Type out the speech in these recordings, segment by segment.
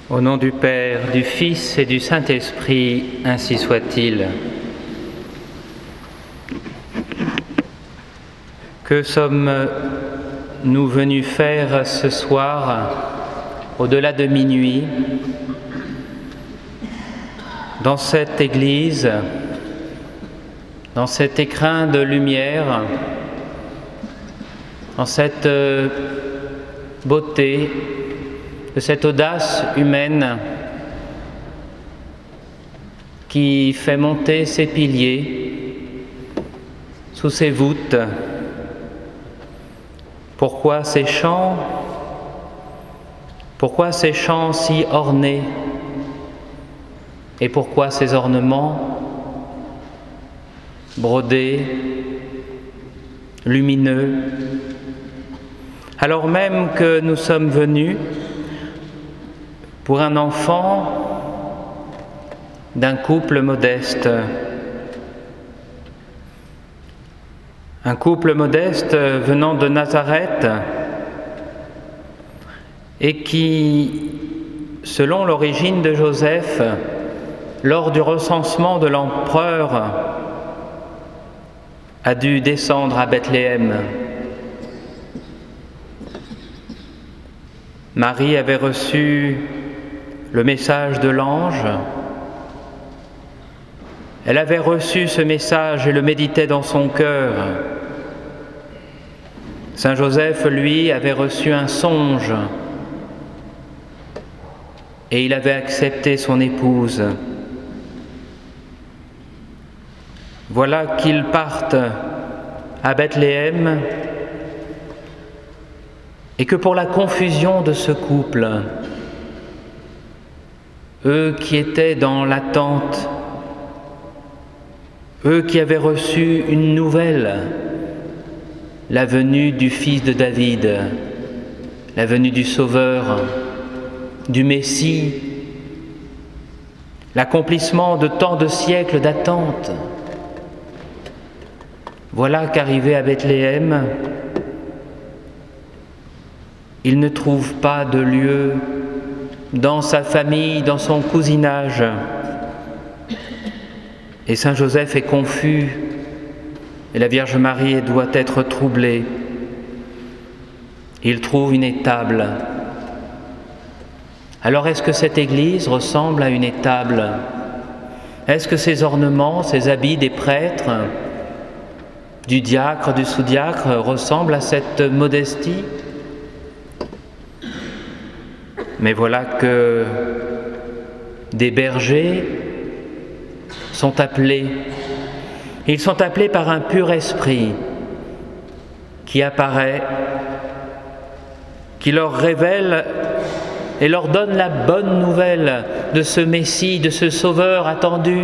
Au nom du Père, du Fils et du Saint-Esprit, ainsi soit-il. Que sommes-nous venus faire ce soir, au-delà de minuit, dans cette église, dans cet écrin de lumière, dans cette beauté, de cette audace humaine qui fait monter ses piliers sous ses voûtes? Pourquoi ces chants? Pourquoi ces chants si ornés? Et pourquoi ces ornements brodés, lumineux, alors même que nous sommes venus pour un enfant d'un couple modeste. Un couple modeste venant de Nazareth et qui, selon l'origine de Joseph, lors du recensement de l'empereur, a dû descendre à Bethléem. Marie avait reçu le message de l'ange. Elle avait reçu ce message et le méditait dans son cœur. Saint Joseph, lui, avait reçu un songe et il avait accepté son épouse. Voilà qu'ils partent à Bethléem et que pour la confusion de ce couple, eux qui étaient dans l'attente, eux qui avaient reçu une nouvelle, la venue du Fils de David, la venue du Sauveur, du Messie, l'accomplissement de tant de siècles d'attente. Voilà qu'arrivés à Bethléem, il ne trouve pas de lieu dans sa famille, dans son cousinage. Et Saint Joseph est confus, et la Vierge Marie doit être troublée. Il trouve une étable. Alors est-ce que cette église ressemble à une étable? Est-ce que ces ornements, ces habits des prêtres, du diacre, du sous-diacre, ressemblent à cette modestie? Mais voilà que des bergers sont appelés. Ils sont appelés par un pur esprit qui apparaît, qui leur révèle et leur donne la bonne nouvelle de ce Messie, de ce Sauveur attendu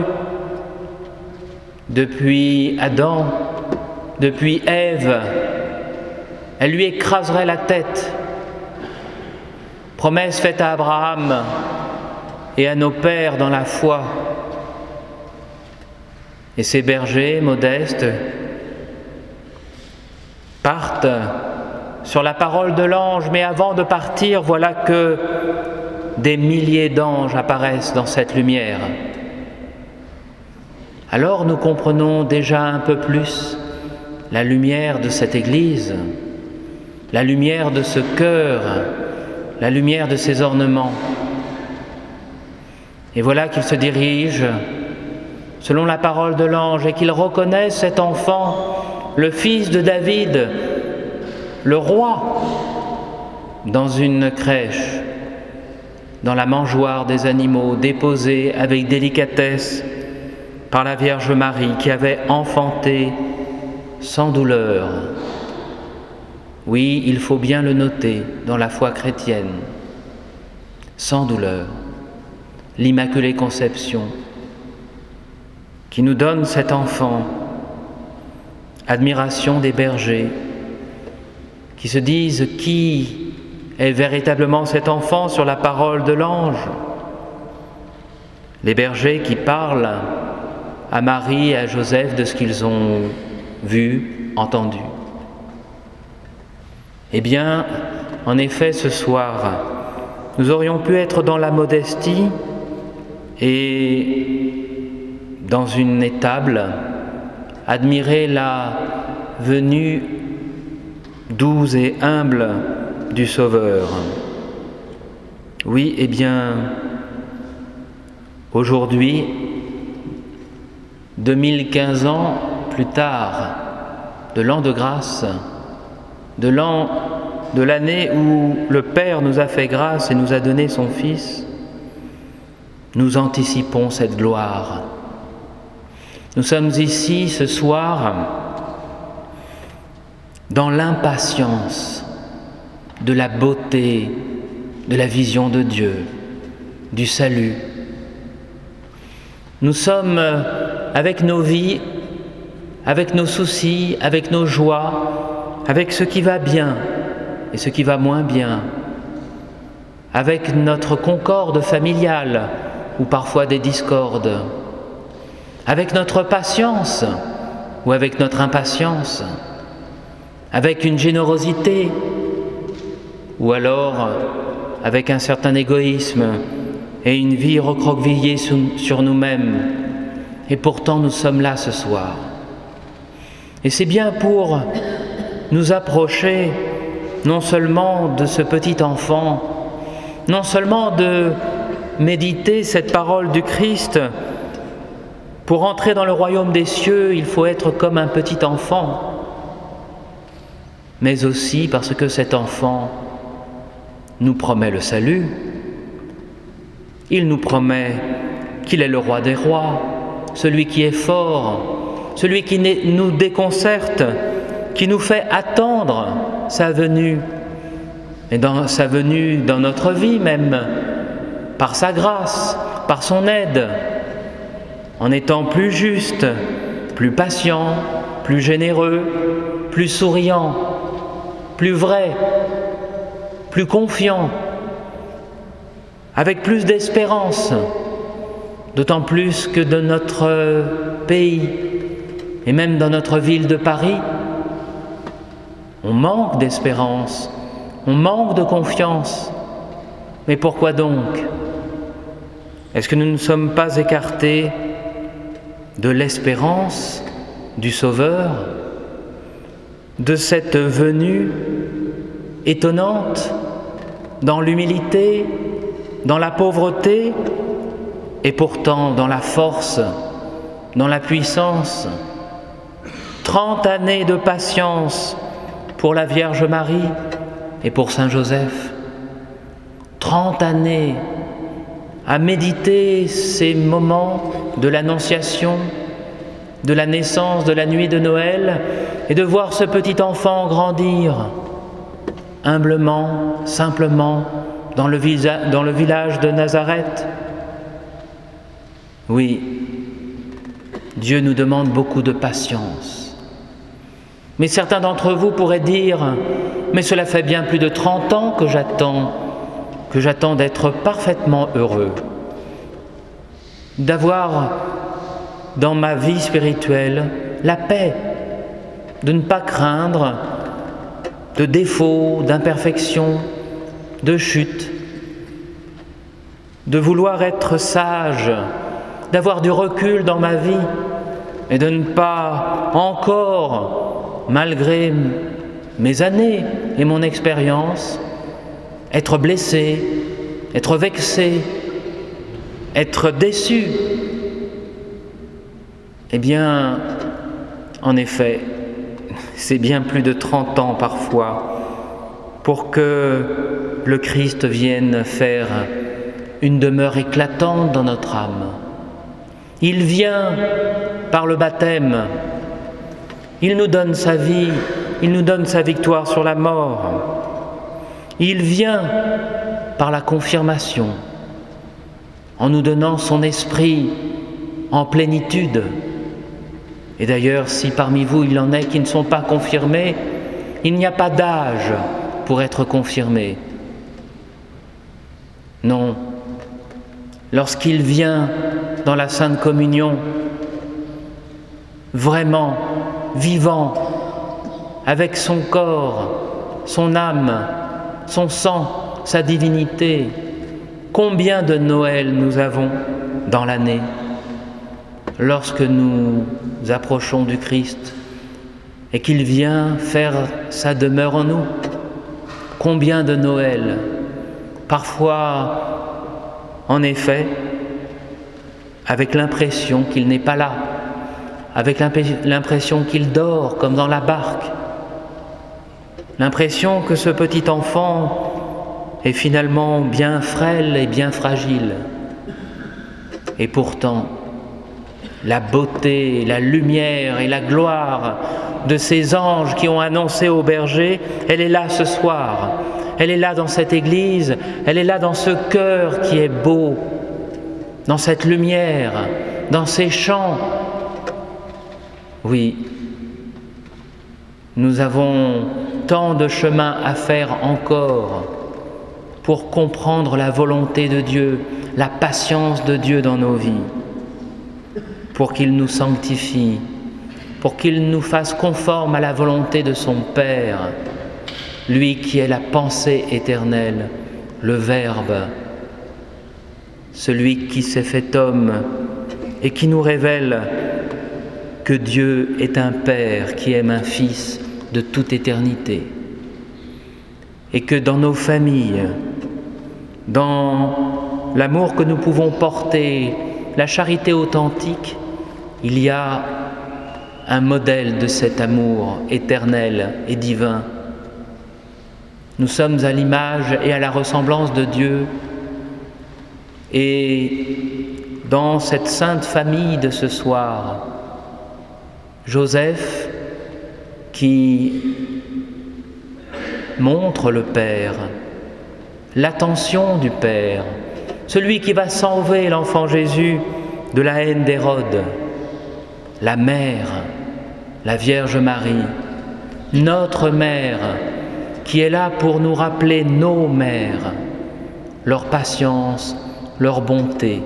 depuis Adam, depuis Ève. Elle lui écraserait la tête. Promesse faite à Abraham et à nos pères dans la foi. Et ces bergers modestes partent sur la parole de l'ange, mais avant de partir, voilà que des milliers d'anges apparaissent dans cette lumière. Alors nous comprenons déjà un peu plus la lumière de cette église, la lumière de ce cœur, la lumière de ces ornements. Et voilà qu'ils se dirigent selon la parole de l'ange et qu'ils reconnaissent cet enfant, le fils de David, le roi, dans une crèche, dans la mangeoire des animaux, déposé avec délicatesse par la Vierge Marie qui avait enfanté sans douleur. Oui, il faut bien le noter dans la foi chrétienne, sans douleur, l'Immaculée Conception, qui nous donne cet enfant, admiration des bergers, qui se disent qui est véritablement cet enfant sur la parole de l'ange. Les bergers qui parlent à Marie et à Joseph de ce qu'ils ont vu, entendu. Eh bien, en effet, ce soir, nous aurions pu être dans la modestie et dans une étable, admirer la venue douce et humble du Sauveur. Oui, eh bien, aujourd'hui, 2015 ans plus tard, de l'an de grâce, de l'année où le Père nous a fait grâce et nous a donné son Fils, nous anticipons cette gloire. Nous sommes ici ce soir dans l'impatience de la beauté, de la vision de Dieu, du salut. Nous sommes avec nos vies, avec nos soucis, avec nos joies, avec ce qui va bien et ce qui va moins bien, avec notre concorde familiale ou parfois des discordes, avec notre patience ou avec notre impatience, avec une générosité ou alors avec un certain égoïsme et une vie recroquevillée sur nous-mêmes. Et pourtant nous sommes là ce soir. Et c'est bien pour nous approcher non seulement de ce petit enfant, non seulement de méditer cette parole du Christ. Pour entrer dans le royaume des cieux, il faut être comme un petit enfant, mais aussi parce que cet enfant nous promet le salut. Il nous promet qu'il est le roi des rois, celui qui est fort, celui qui nous déconcerte, qui nous fait attendre sa venue, et dans sa venue dans notre vie même, par sa grâce, par son aide, en étant plus juste, plus patient, plus généreux, plus souriant, plus vrai, plus confiant, avec plus d'espérance, d'autant plus que de notre pays et même dans notre ville de Paris, on manque d'espérance, on manque de confiance. Mais pourquoi donc? Est-ce que nous ne sommes pas écartés de l'espérance du Sauveur, de cette venue étonnante dans l'humilité, dans la pauvreté et pourtant dans la force, dans la puissance? 30 années de patience pour la Vierge Marie et pour Saint Joseph. 30 années à méditer ces moments de l'Annonciation, de la naissance, de la nuit de Noël, et de voir ce petit enfant grandir humblement, simplement, dans le village de Nazareth. Oui, Dieu nous demande beaucoup de patience. Mais certains d'entre vous pourraient dire « Mais cela fait bien plus de 30 ans que j'attends d'être parfaitement heureux, d'avoir dans ma vie spirituelle la paix, de ne pas craindre de défauts, d'imperfections, de chutes, de vouloir être sage, d'avoir du recul dans ma vie et de ne pas encore, malgré mes années et mon expérience, être blessé, être vexé, être déçu. Eh bien, en effet, c'est bien plus de 30 ans parfois pour que le Christ vienne faire une demeure éclatante dans notre âme. Il vient par le baptême, il nous donne sa vie, il nous donne sa victoire sur la mort. Il vient par la confirmation, en nous donnant son esprit en plénitude. Et d'ailleurs, si parmi vous il en est qui ne sont pas confirmés, il n'y a pas d'âge pour être confirmé. Non, lorsqu'il vient dans la Sainte Communion, vraiment vivant, avec son corps, son âme, son sang, sa divinité, Combien de Noël nous avons dans l'année lorsque nous approchons du Christ et qu'il vient faire sa demeure en nous? Combien de Noël? Parfois, en effet, avec l'impression qu'il n'est pas là, avec l'impression qu'il dort comme dans la barque, l'impression que ce petit enfant est finalement bien frêle et bien fragile. Et pourtant, la beauté, la lumière et la gloire de ces anges qui ont annoncé aux bergers, elle est là ce soir, elle est là dans cette église, elle est là dans ce cœur qui est beau, dans cette lumière, dans ces chants. Oui, nous avons tant de chemin à faire encore pour comprendre la volonté de Dieu, la patience de Dieu dans nos vies, pour qu'il nous sanctifie, pour qu'il nous fasse conformes à la volonté de son Père, lui qui est la pensée éternelle, le Verbe, celui qui s'est fait homme et qui nous révèle que Dieu est un Père qui aime un Fils de toute éternité, et que dans nos familles, dans l'amour que nous pouvons porter, la charité authentique, il y a un modèle de cet amour éternel et divin. Nous sommes à l'image et à la ressemblance de Dieu, et dans cette sainte famille de ce soir, Joseph qui montre le Père, l'attention du Père, celui qui va sauver l'enfant Jésus de la haine d'Hérode, la mère, la Vierge Marie, notre mère, qui est là pour nous rappeler nos mères, leur patience, leur bonté.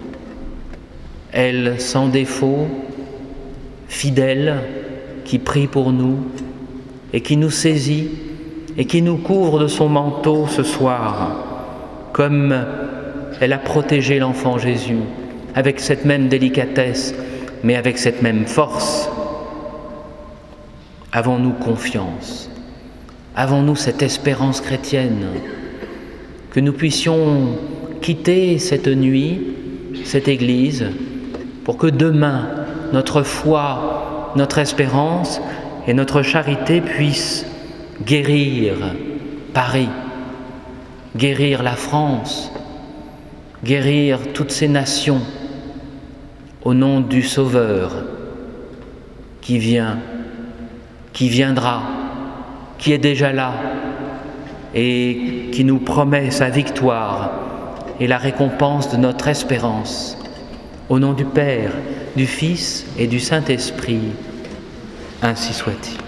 Elle, sans défaut, fidèle, qui prie pour nous et qui nous saisit et qui nous couvre de son manteau ce soir, comme elle a protégé l'enfant Jésus, avec cette même délicatesse, mais avec cette même force. Avons-nous confiance? Avons-nous cette espérance chrétienne que nous puissions quitter cette nuit, cette église, pour que demain, notre foi, notre espérance et notre charité puissent guérir Paris, guérir la France, guérir toutes ces nations au nom du Sauveur qui vient, qui viendra, qui est déjà là et qui nous promet sa victoire et la récompense de notre espérance. Au nom du Père, du Fils et du Saint-Esprit, ainsi soit-il.